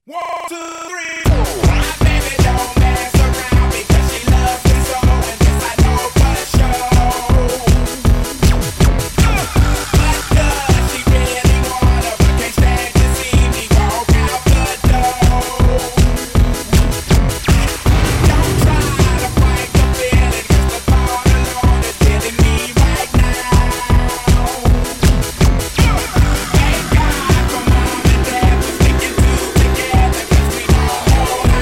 1, 2, 3, 4. My baby don't mess around because she loves me so, and this I know for sure. But does she really wanna, but can't stand to see me walk out the door? Don't try to fight the feeling, 'cause the thought alone is killing me right now. Thank God for mom and dad for sticking together, 'cause we know how.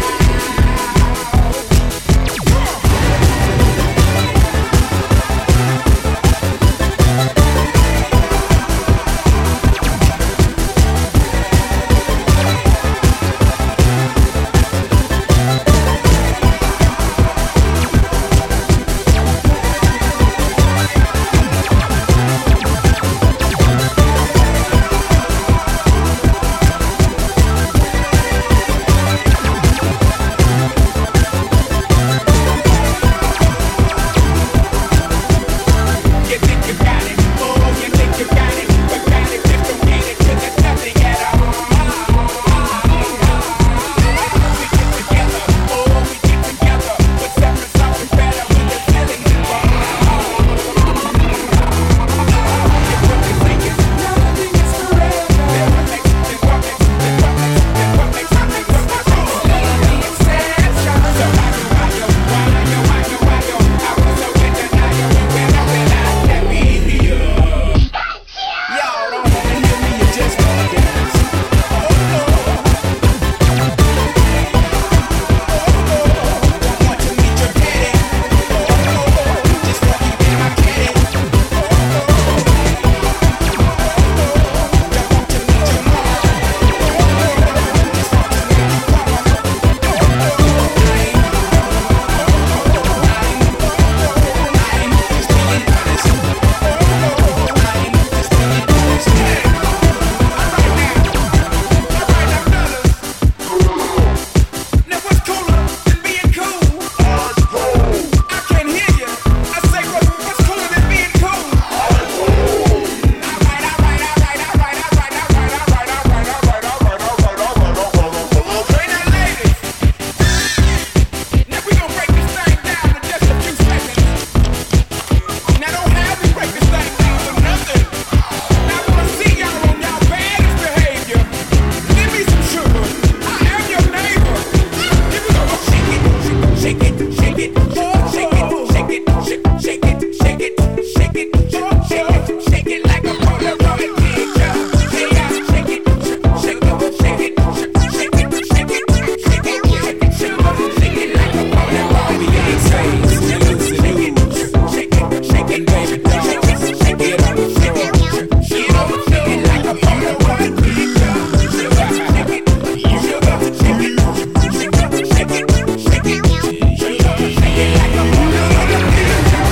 You think you got it, oh, you think you got it, but got it, just don't get it, 'cause there's nothing at all. We get together, oh, we get together, but separate something better when the feelings involved. If what they say is nothing is forever, then what makes something work? The exception. So why you, I was so in denial, you went up and I let me hear. Y'all don't wanna hear me, you just wanna dance. Don't want to meet your daddy. Just want you in my caddy. Don't want to meet your mom. Just want to make you cry. I'm just being honest. I'm just being honest. Alright now, fellas. Now what's cooler than being cool? I can't hear you. I say what's cooler than being cool? Okay now, ladies. Now we gon' break this thing down in just a few seconds. Now don't have me break this thing down for nothing. Now I wanna see y'all on y'all baddest behavior. Give me some sugar. I am your neighbor. Here we go. Shake it, shake it, shake it, shake it, shake it, shake it, shake it, shake it, shake it, shake it like a Polaroid picture. Yeah, shake it, shake it, shake it, shake it, shake it, shake it, shake it, sugar. Shake it like a Polaroid picture. Shake it, shake it, shake it, shake it, baby doll. Shake it, shake it, shake it, shake it like a Polaroid picture. Sugar, shake it, sugar, shake it, shake it, shake it, shake it, sugar, shake it like a Polaroid picture.